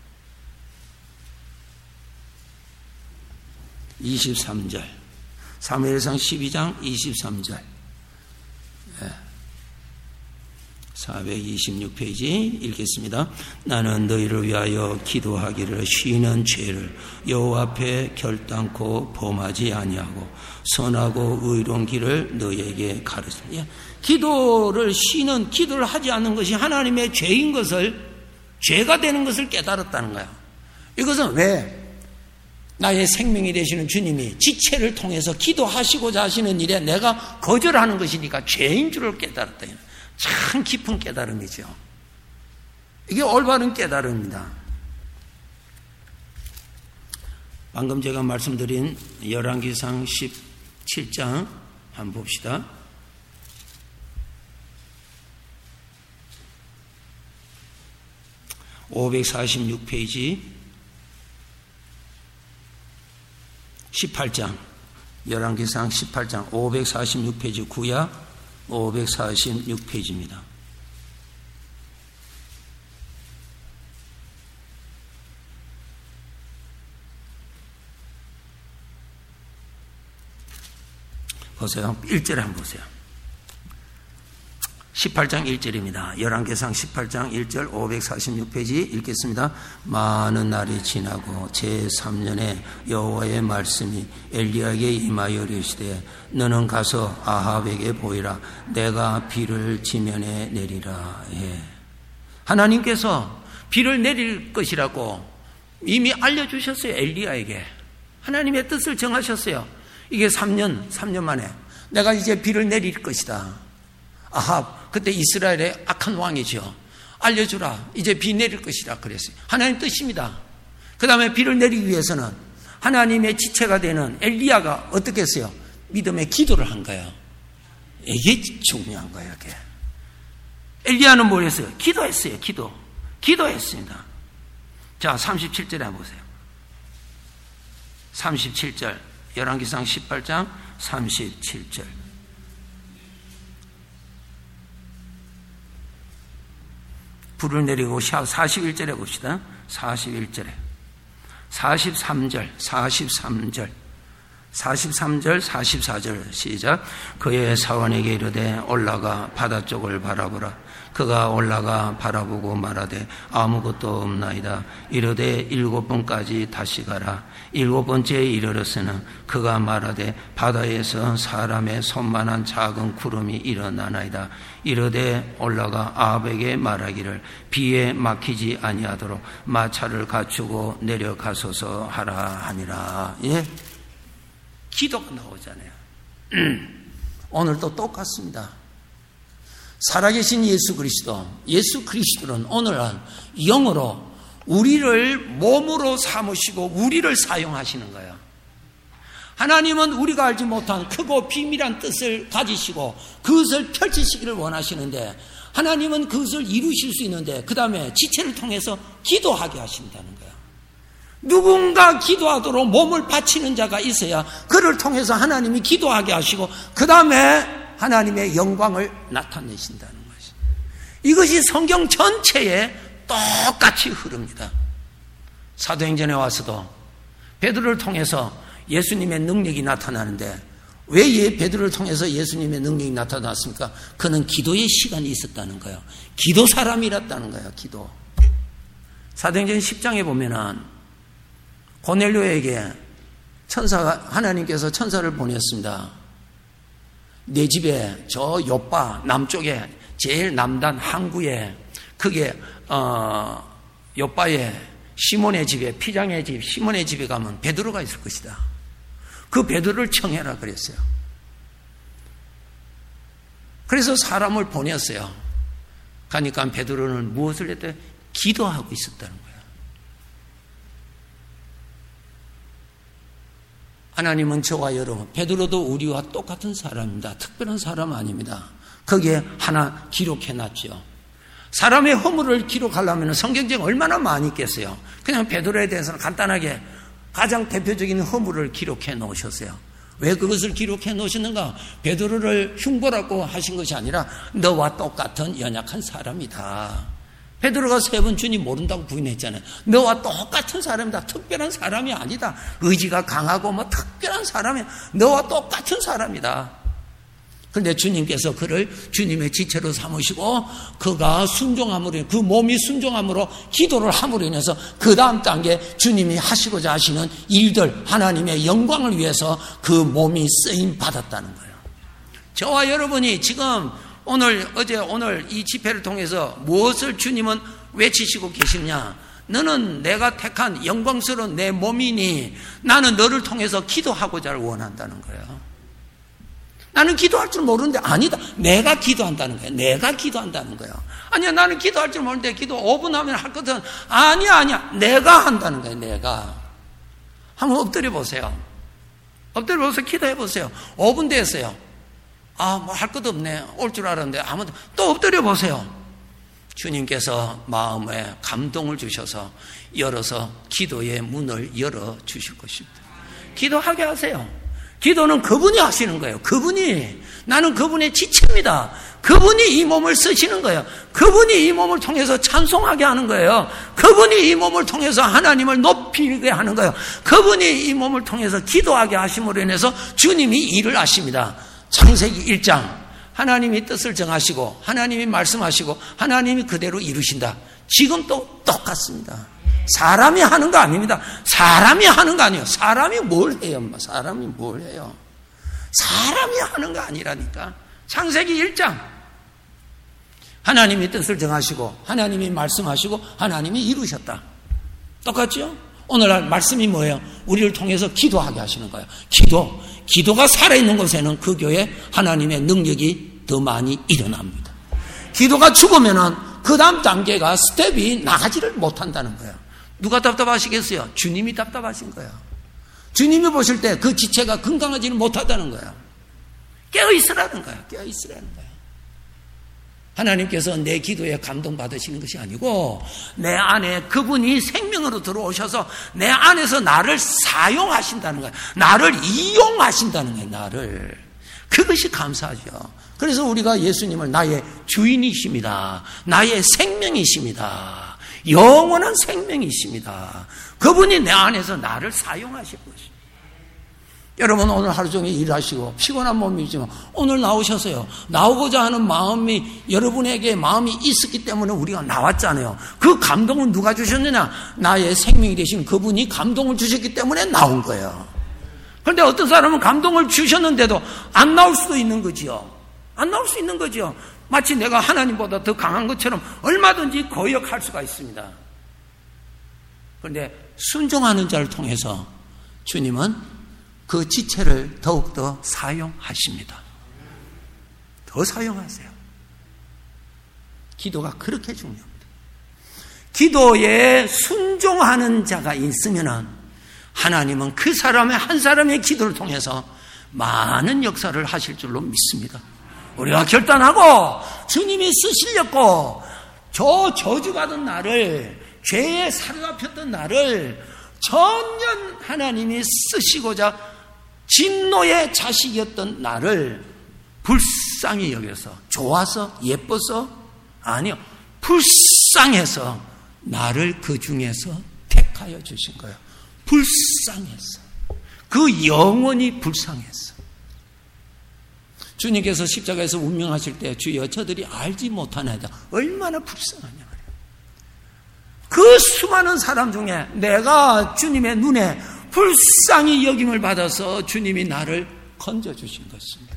이십삼 절, 사무엘상 십이 장 이십삼 절. 네. 사백이십육 페이지 읽겠습니다. 나는 너희를 위하여 기도하기를 쉬는 죄를 여호와 앞에 결단코 범하지 아니하고 선하고 의로운 길을 너희에게 가르치니. 기도를 쉬는, 기도를 하지 않는 것이 하나님의 죄인 것을 죄가 되는 것을 깨달았다는 거예요. 이것은 왜? 나의 생명이 되시는 주님이 지체를 통해서 기도하시고자 하시는 일에 내가 거절하는 것이니까 죄인 줄을 깨달았다. 참 깊은 깨달음이죠. 이게 올바른 깨달음입니다. 방금 제가 말씀드린 열왕기상 십칠 장 한번 봅시다. 오백사십육 페이지 십팔 장 열왕기상 십팔 장 오백사십육 페이지 구약 오백사십육 페이지입니다. 보세요. 일 절에 한번 보세요. 십팔 장 일 절입니다. 열왕기상 십팔 장 일 절 오백사십육 페이지 읽겠습니다. 많은 날이 지나고 제삼 년에 여호와의 말씀이 엘리야에게 임하여 이르시되 너는 가서 아합에게 보이라. 내가 비를 지면에 내리라. 예. 하나님께서 비를 내릴 것이라고 이미 알려주셨어요. 엘리야에게. 하나님의 뜻을 정하셨어요. 이게 삼 년, 삼 년 만에 내가 이제 비를 내릴 것이다. 아합, 그때 이스라엘의 악한 왕이죠. 알려주라. 이제 비 내릴 것이라 그랬어요. 하나님 뜻입니다. 그 다음에 비를 내리기 위해서는 하나님의 지체가 되는 엘리야가 어떻게 했어요? 믿음의 기도를 한 거예요. 이게 중요한 거예요. 이게. 엘리야는 뭘 했어요? 기도했어요. 기도. 기도했습니다. 자, 삼십칠 절에 한번 보세요. 삼십칠 절. 열왕기상 십팔 장 삼십칠 절. 불을 내리고 사십일 절에 봅시다. 사십일 절에. 사십삼 절, 사십삼 절. 사십삼 절, 사십사 절 시작. 그의 사원에게 이르되 올라가 바다 쪽을 바라보라. 그가 올라가 바라보고 말하되 아무것도 없나이다. 이르되 일곱 번까지 다시 가라. 일곱 번째에 이르렀으나 그가 말하되 바다에서 사람의 손만한 작은 구름이 일어나나이다. 이르되 올라가 아합에게 말하기를 비에 막히지 아니하도록 마차를 갖추고 내려가소서 하라 하니라. 예? 기도가 나오잖아요. 오늘도 똑같습니다. 살아계신 예수 그리스도, 예수 그리스도는 오늘은 영으로 우리를 몸으로 삼으시고 우리를 사용하시는 거예요. 하나님은 우리가 알지 못한 크고 비밀한 뜻을 가지시고 그것을 펼치시기를 원하시는데 하나님은 그것을 이루실 수 있는데 그 다음에 지체를 통해서 기도하게 하신다는 거예요. 누군가 기도하도록 몸을 바치는 자가 있어야 그를 통해서 하나님이 기도하게 하시고 그 다음에 하나님의 영광을 나타내신다는 것이. 이것이 성경 전체에 똑같이 흐릅니다. 사도행전에 와서도 베드로를 통해서 예수님의 능력이 나타나는데 왜 베드로를 통해서 예수님의 능력이 나타났습니까? 그는 기도의 시간이 있었다는 거예요. 기도 사람이랐다는 거예요. 기도. 사도행전 십 장에 보면은 고넬료에게 천사가 하나님께서 천사를 보냈습니다. 내 집에 저 요빠 남쪽에 제일 남단 항구에 그게 어, 요빠의 시몬의 집에 피장의 집 시몬의 집에 가면 베드로가 있을 것이다. 그 베드로를 청해라 그랬어요. 그래서 사람을 보냈어요. 가니까 베드로는 무엇을 했대? 기도하고 있었다는 거예요. 하나님은 저와 여러분, 베드로도 우리와 똑같은 사람입니다. 특별한 사람 아닙니다. 거기에 하나 기록해놨죠. 사람의 허물을 기록하려면 성경책 얼마나 많이 있겠어요. 그냥 베드로에 대해서는 간단하게 가장 대표적인 허물을 기록해 놓으셨어요. 왜 그것을 기록해 놓으셨는가? 베드로를 흉보라고 하신 것이 아니라 너와 똑같은 연약한 사람이다. 베드로가 세 번 주님 모른다고 부인했잖아요. 너와 똑같은 사람이다. 특별한 사람이 아니다. 의지가 강하고 뭐 특별한 사람이야. 너와 똑같은 사람이다. 그런데 주님께서 그를 주님의 지체로 삼으시고 그가 순종함으로 그 몸이 순종함으로 기도를 함으로 인해서 그 다음 단계 주님이 하시고자 하시는 일들 하나님의 영광을 위해서 그 몸이 쓰임 받았다는 거예요. 저와 여러분이 지금 오늘 어제 오늘 이 집회를 통해서 무엇을 주님은 외치시고 계시냐? 너는 내가 택한 영광스러운 내 몸이니 나는 너를 통해서 기도하고자 원한다는 거예요. 나는 기도할 줄 모르는데 아니다. 내가 기도한다는 거예요. 내가 기도한다는 거예요. 아니야, 나는 기도할 줄 모르는데 기도 오 분 하면 할 것은 아니야, 아니야. 내가 한다는 거예요. 내가. 한번 엎드려 보세요. 엎드려 보세요. 기도해 보세요. 오 분 됐어요. 아, 뭐 할 것도 없네. 올 줄 알았는데 아무도. 또 엎드려 보세요. 주님께서 마음에 감동을 주셔서 열어서 기도의 문을 열어 주실 것입니다. 기도하게 하세요. 기도는 그분이 하시는 거예요. 그분이. 나는 그분의 지체입니다. 그분이 이 몸을 쓰시는 거예요. 그분이 이 몸을 통해서 찬송하게 하는 거예요. 그분이 이 몸을 통해서 하나님을 높이게 하는 거예요. 그분이 이 몸을 통해서 기도하게 하심으로 인해서 주님이 일을 하십니다. 창세기 일 장. 하나님이 뜻을 정하시고 하나님이 말씀하시고 하나님이 그대로 이루신다. 지금 또 똑같습니다. 사람이 하는 거 아닙니다. 사람이 하는 거 아니에요. 사람이 뭘 해요? 사람이 뭘 해요? 사람이 하는 거 아니라니까. 창세기 일 장. 하나님이 뜻을 정하시고 하나님이 말씀하시고 하나님이 이루셨다. 똑같죠? 오늘날 말씀이 뭐예요? 우리를 통해서 기도하게 하시는 거예요. 기도. 기도가 살아있는 곳에는 그 교회 하나님의 능력이 더 많이 일어납니다. 기도가 죽으면은 그 다음 단계가 스텝이 나가지를 못한다는 거예요. 누가 답답하시겠어요? 주님이 답답하신 거예요. 주님이 보실 때 그 지체가 건강하지는 못하다는 거예요. 깨어있으라는 거예요. 깨어있으라는 거예요. 하나님께서 내 기도에 감동받으시는 것이 아니고 내 안에 그분이 생명으로 들어오셔서 내 안에서 나를 사용하신다는 거예요. 나를 이용하신다는 거예요. 나를. 그것이 감사하죠. 그래서 우리가 예수님을 나의 주인이십니다. 나의 생명이십니다. 영원한 생명이십니다. 그분이 내 안에서 나를 사용하실 것입니다. 여러분 오늘 하루 종일 일하시고 피곤한 몸이지만 오늘 나오셔서요. 나오고자 하는 마음이 여러분에게 마음이 있었기 때문에 우리가 나왔잖아요. 그 감동은 누가 주셨느냐? 나의 생명이 되신 그분이 감동을 주셨기 때문에 나온 거예요. 그런데 어떤 사람은 감동을 주셨는데도 안 나올 수도 있는 거지요. 안 나올 수 있는 거죠. 마치 내가 하나님보다 더 강한 것처럼 얼마든지 거역할 수가 있습니다. 그런데 순종하는 자를 통해서 주님은 그 지체를 더욱더 사용하십니다. 더 사용하세요. 기도가 그렇게 중요합니다. 기도에 순종하는 자가 있으면 하나님은 그 사람의 한 사람의 기도를 통해서 많은 역사를 하실 줄로 믿습니다. 우리가 결단하고 주님이 쓰시려고 저 저주받은 나를, 죄에 사로잡혔던 나를 전년 하나님이 쓰시고자 진노의 자식이었던 나를 불쌍히 여겨서, 좋아서, 예뻐서, 아니요, 불쌍해서 나를 그 중에서 택하여 주신 거예요. 불쌍해서. 그 영원히 불쌍해서. 주님께서 십자가에서 운명하실 때 주여 저들이 알지 못하나이다. 얼마나 불쌍하냐 말이에요. 그 수많은 사람 중에 내가 주님의 눈에 불쌍히 여김을 받아서 주님이 나를 건져주신 것입니다.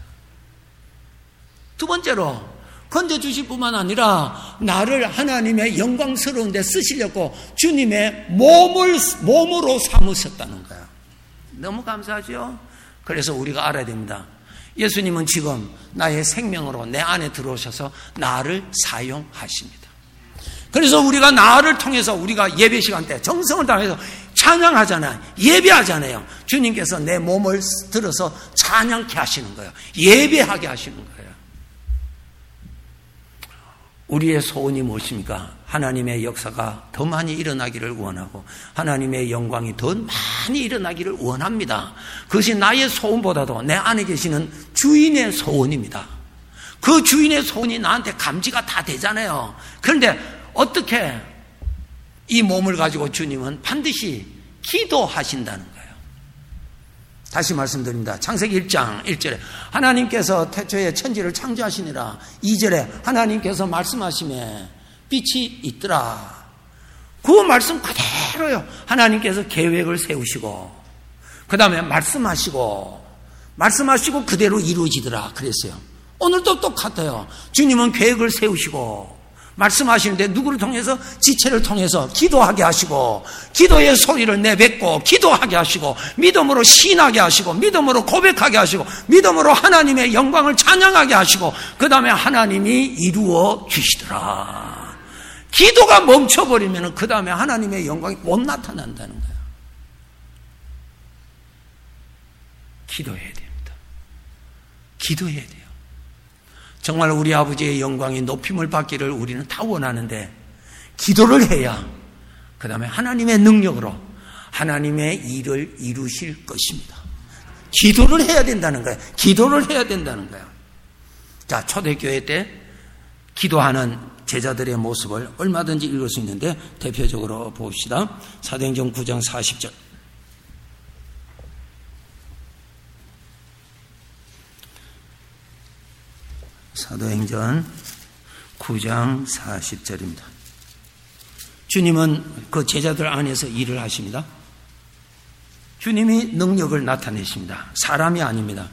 두 번째로 건져주실 뿐만 아니라 나를 하나님의 영광스러운 데 쓰시려고 주님의 몸을 몸으로 삼으셨다는 거예요. 너무 감사하죠? 그래서 우리가 알아야 됩니다. 예수님은 지금 나의 생명으로 내 안에 들어오셔서 나를 사용하십니다. 그래서 우리가 나를 통해서 우리가 예배 시간 때 정성을 다해서 찬양하잖아요. 예배하잖아요. 주님께서 내 몸을 들어서 찬양케 하시는 거예요. 예배하게 하시는 거예요. 우리의 소원이 무엇입니까? 하나님의 역사가 더 많이 일어나기를 원하고 하나님의 영광이 더 많이 일어나기를 원합니다. 그것이 나의 소원보다도 내 안에 계시는 주인의 소원입니다. 그 주인의 소원이 나한테 감지가 다 되잖아요. 그런데 어떻게 이 몸을 가지고 주님은 반드시 기도하신다는 거예요. 다시 말씀드립니다. 창세기 일 장 일 절에 하나님께서 태초에 천지를 창조하시니라. 이 절에 하나님께서 말씀하시매 빛이 있더라. 그 말씀 그대로요. 하나님께서 계획을 세우시고 그 다음에 말씀하시고 말씀하시고 그대로 이루어지더라 그랬어요. 오늘도 똑같아요. 주님은 계획을 세우시고 말씀하시는데 누구를 통해서? 지체를 통해서 기도하게 하시고, 기도의 소리를 내뱉고 기도하게 하시고, 믿음으로 시인하게 하시고, 믿음으로 고백하게 하시고, 믿음으로 하나님의 영광을 찬양하게 하시고, 그 다음에 하나님이 이루어 주시더라. 기도가 멈춰버리면 그 다음에 하나님의 영광이 못 나타난다는 거예요. 기도해야 됩니다. 기도해야 돼요. 정말 우리 아버지의 영광이 높임을 받기를 우리는 다 원하는데, 기도를 해야 그 다음에 하나님의 능력으로 하나님의 일을 이루실 것입니다. 기도를 해야 된다는 거예요. 기도를 해야 된다는 거예요. 자, 초대교회 때 기도하는 제자들의 모습을 얼마든지 읽을 수 있는데, 대표적으로 봅시다. 사도행전 구 장 사십 절. 사도행전 구 장 사십 절입니다. 주님은 그 제자들 안에서 일을 하십니다. 주님이 능력을 나타내십니다. 사람이 아닙니다.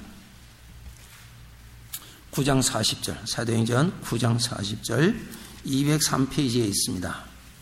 구 장 사십 절, 사도행전 구 장 사십 절, 이백삼 페이지에 있습니다.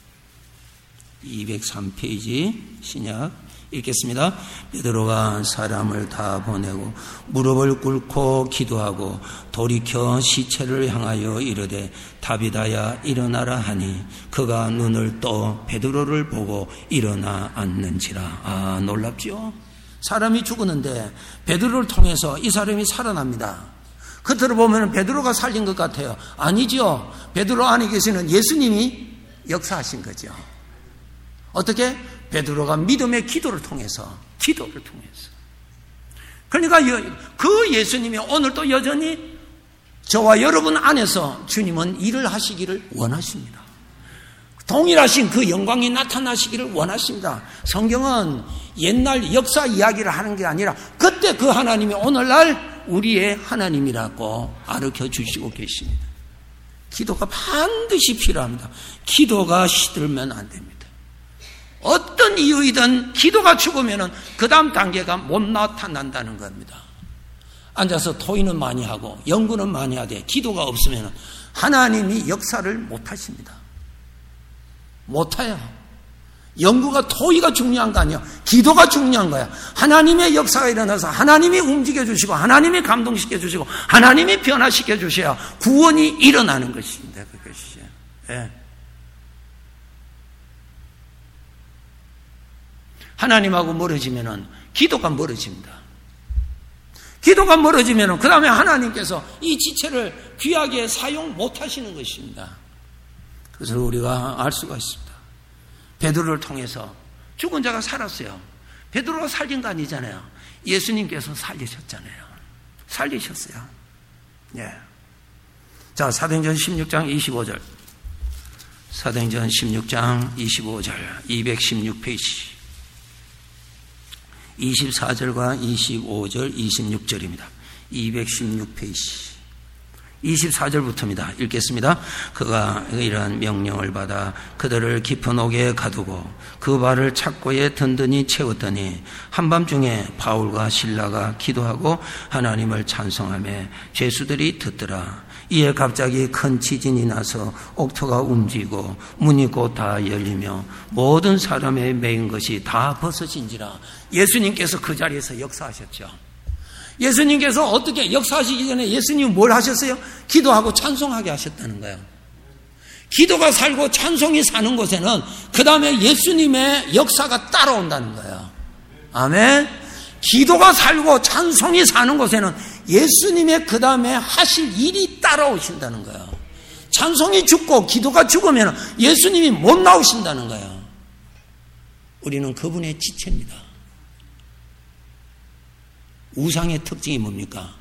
이백삼 페이지 신약 읽겠습니다. 베드로가 사람을 다 보내고 무릎을 꿇고 기도하고 돌이켜 시체를 향하여 이르되 다비다야 일어나라 하니 그가 눈을 떠 베드로를 보고 일어나 앉는지라. 아, 놀랍죠? 사람이 죽었는데 베드로를 통해서 이 사람이 살아납니다. 겉으로 보면 베드로가 살린 것 같아요. 아니죠. 베드로 안에 계시는 예수님이 역사하신 거죠. 어떻게? 베드로가 믿음의 기도를 통해서, 기도를 통해서. 그러니까 그 예수님이 오늘도 여전히 저와 여러분 안에서 주님은 일을 하시기를 원하십니다. 동일하신 그 영광이 나타나시기를 원하십니다. 성경은 옛날 역사 이야기를 하는 게 아니라 그때 그 하나님이 오늘날 우리의 하나님이라고 가르쳐 주시고 계십니다. 기도가 반드시 필요합니다. 기도가 시들면 안 됩니다. 어떤 이유이든 기도가 죽으면 그 다음 단계가 못 나타난다는 겁니다. 앉아서 토의는 많이 하고 연구는 많이 하되 기도가 없으면 하나님이 역사를 못 하십니다. 못 해요. 연구가 토의가 중요한 거 아니에요. 기도가 중요한 거야. 하나님의 역사가 일어나서 하나님이 움직여 주시고 하나님이 감동시켜 주시고 하나님이 변화시켜 주셔야 구원이 일어나는 것입니다. 그것이. 네. 하나님하고 멀어지면은 기도가 멀어집니다. 기도가 멀어지면은 그 다음에 하나님께서 이 지체를 귀하게 사용 못 하시는 것입니다. 그래서 우리가 알 수가 있습니다. 베드로를 통해서 죽은 자가 살았어요. 베드로가 살린 거 아니잖아요. 예수님께서 살리셨잖아요. 살리셨어요. 예. 자, 사도행전 십육 장 이십오 절. 사도행전 십육 장 이십오 절. 이백십육 페이지. 이십사 절과 이십오 절, 이십육 절입니다. 이백십육 페이지. 이십사 절부터입니다. 읽겠습니다. 그가 이러한 명령을 받아 그들을 깊은 옥에 가두고 그 발을 착고에 든든히 채웠더니 한밤중에 바울과 실라가 기도하고 하나님을 찬송하며 죄수들이 듣더라. 이에 갑자기 큰 지진이 나서 옥토가 움직이고 문이 곧 다 열리며 모든 사람의 매인 것이 다 벗어진지라. 예수님께서 그 자리에서 역사하셨죠. 예수님께서 어떻게 역사하시기 전에 예수님은 뭘 하셨어요? 기도하고 찬송하게 하셨다는 거예요. 기도가 살고 찬송이 사는 곳에는 그 다음에 예수님의 역사가 따라온다는 거예요. 아멘. 기도가 살고 찬송이 사는 곳에는 예수님의 그 다음에 하실 일이 따라오신다는 거예요. 찬송이 죽고 기도가 죽으면 예수님이 못 나오신다는 거예요. 우리는 그분의 지체입니다. 우상의 특징이 뭡니까?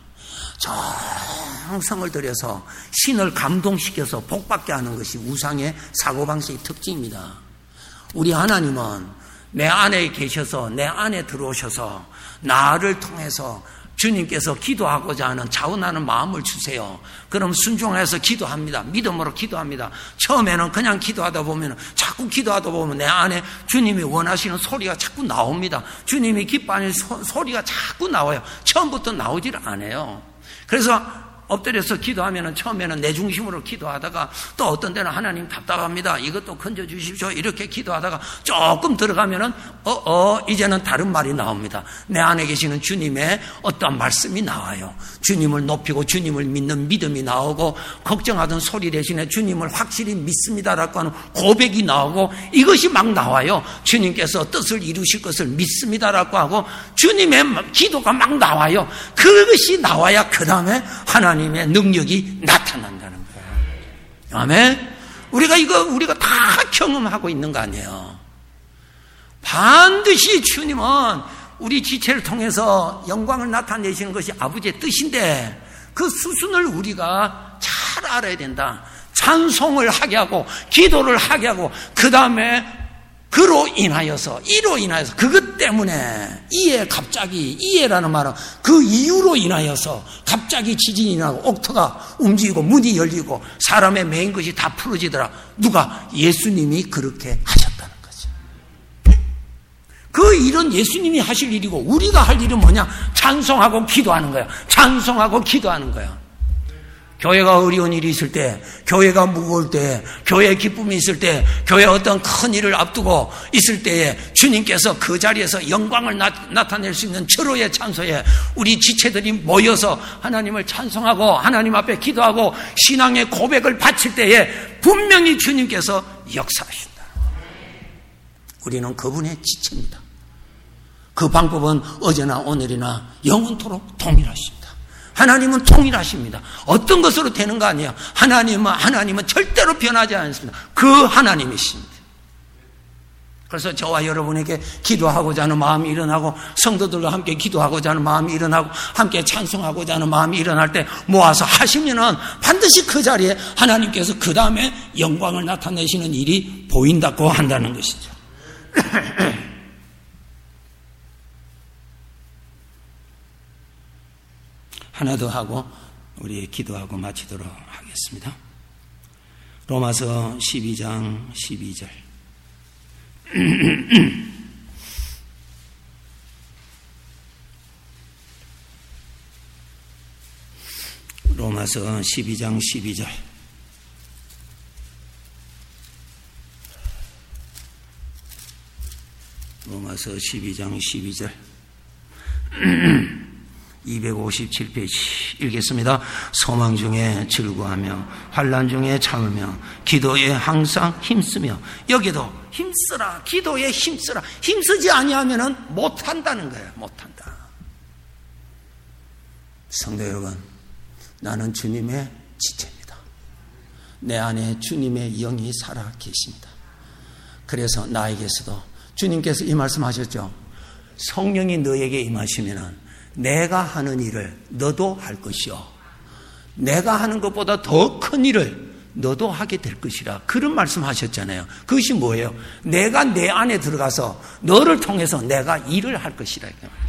정성을 들여서 신을 감동시켜서 복받게 하는 것이 우상의 사고방식의 특징입니다. 우리 하나님은 내 안에 계셔서 내 안에 들어오셔서 나를 통해서 주님께서 기도하고자 하는 자원하는 마음을 주세요. 그럼 순종해서 기도합니다. 믿음으로 기도합니다. 처음에는 그냥 기도하다 보면 자꾸 기도하다 보면 내 안에 주님이 원하시는 소리가 자꾸 나옵니다. 주님이 기뻐하는 소, 소리가 자꾸 나와요. 처음부터 나오질 않아요. 그래서 엎드려서 기도하면은 처음에는 내 중심으로 기도하다가 또 어떤 때는 하나님 답답합니다. 이것도 건져 주십시오. 이렇게 기도하다가 조금 들어가면은 어, 어, 이제는 다른 말이 나옵니다. 내 안에 계시는 주님의 어떠한 말씀이 나와요. 주님을 높이고 주님을 믿는 믿음이 나오고 걱정하던 소리 대신에 주님을 확실히 믿습니다라고 하는 고백이 나오고 이것이 막 나와요. 주님께서 뜻을 이루실 것을 믿습니다라고 하고 주님의 기도가 막 나와요. 그것이 나와야 그 다음에 하나님의 능력이 나타난다는 거예요. 아멘. 우리가 이거 우리가 다 경험하고 있는 거 아니에요. 반드시 주님은 우리 지체를 통해서 영광을 나타내시는 것이 아버지의 뜻인데 그 수순을 우리가 잘 알아야 된다. 찬송을 하게 하고 기도를 하게 하고 그 다음에 그로 인하여서 이로 인하여서 그것 때문에 이에 갑자기 이에라는 말은 그 이유로 인하여서 갑자기 지진이 나고 옥토가 움직이고 문이 열리고 사람의 매인 것이 다 풀어지더라. 누가? 예수님이 그렇게 하셨다는 거죠. 그 일은 예수님이 하실 일이고 우리가 할 일은 뭐냐? 찬송하고 기도하는 거야. 찬송하고 기도하는 거야. 교회가 어려운 일이 있을 때, 교회가 무거울 때, 교회에 기쁨이 있을 때, 교회에 어떤 큰 일을 앞두고 있을 때에 주님께서 그 자리에서 영광을 나, 나타낼 수 있는 절호의 찬소에 우리 지체들이 모여서 하나님을 찬송하고 하나님 앞에 기도하고 신앙의 고백을 바칠 때에 분명히 주님께서 역사하신다. 우리는 그분의 지체입니다. 그 방법은 어제나 오늘이나 영원토록 동일하십니다. 하나님은 통일하십니다. 어떤 것으로 되는 거 아니에요. 하나님은 하나님은 절대로 변하지 않습니다. 그 하나님이십니다. 그래서 저와 여러분에게 기도하고자 하는 마음이 일어나고 성도들과 함께 기도하고자 하는 마음이 일어나고 함께 찬송하고자 하는 마음이 일어날 때 모아서 하시면은 반드시 그 자리에 하나님께서 그 다음에 영광을 나타내시는 일이 보인다고 한다는 것이죠. 하나 더 하고 우리 기도하고 마치도록 하겠습니다. 로마서 십이 장 십이 절. 로마서 십이 장 십이 절. 로마서 십이 장 십이 절. 이백오십칠 페이지 읽겠습니다. 소망 중에 즐거워하며 환난 중에 참으며 기도에 항상 힘쓰며. 여기도 힘쓰라. 기도에 힘쓰라. 힘쓰지 아니하면은 못한다는 거예요. 못한다. 성도 여러분, 나는 주님의 지체입니다. 내 안에 주님의 영이 살아 계십니다. 그래서 나에게서도 주님께서 이 말씀하셨죠. 성령이 너에게 임하시면은 내가 하는 일을 너도 할 것이요 내가 하는 것보다 더 큰 일을 너도 하게 될 것이라. 그런 말씀하셨잖아요. 그것이 뭐예요? 내가 내 안에 들어가서 너를 통해서 내가 일을 할 것이라.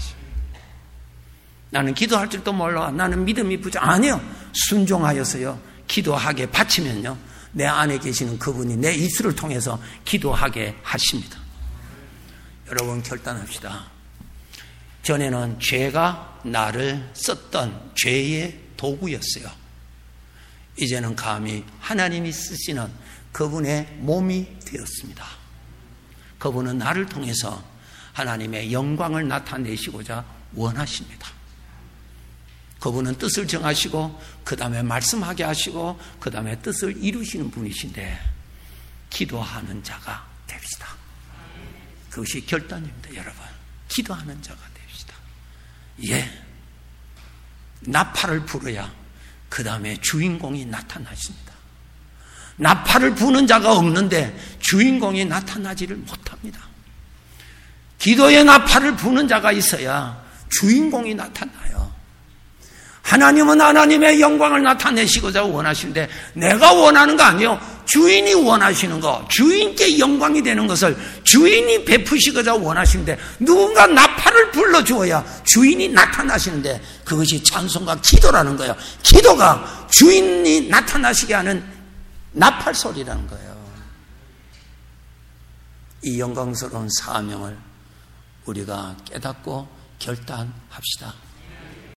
나는 기도할 줄도 몰라. 나는 믿음이 부족. 아니요. 순종하여서요 기도하게 바치면요 내 안에 계시는 그분이 내 입술을 통해서 기도하게 하십니다. 여러분 결단합시다. 전에는 죄가 나를 썼던 죄의 도구였어요. 이제는 감히 하나님이 쓰시는 그분의 몸이 되었습니다. 그분은 나를 통해서 하나님의 영광을 나타내시고자 원하십니다. 그분은 뜻을 정하시고 그 다음에 말씀하게 하시고 그 다음에 뜻을 이루시는 분이신데 기도하는 자가 됩시다. 그것이 결단입니다. 여러분, 기도하는 자가 됩시다. 예, 나팔을 불어야 그 다음에 주인공이 나타나십니다. 나팔을 부는 자가 없는데 주인공이 나타나지를 못합니다. 기도의 나팔을 부는 자가 있어야 주인공이 나타나요. 하나님은 하나님의 영광을 나타내시고자 원하시는데 내가 원하는 거 아니에요. 주인이 원하시는 거, 주인께 영광이 되는 것을 주인이 베푸시고자 원하시는데 누군가 나팔을 불러주어야 주인이 나타나시는데 그것이 찬송과 기도라는 거예요. 기도가 주인이 나타나시게 하는 나팔 소리라는 거예요. 이 영광스러운 사명을 우리가 깨닫고 결단합시다.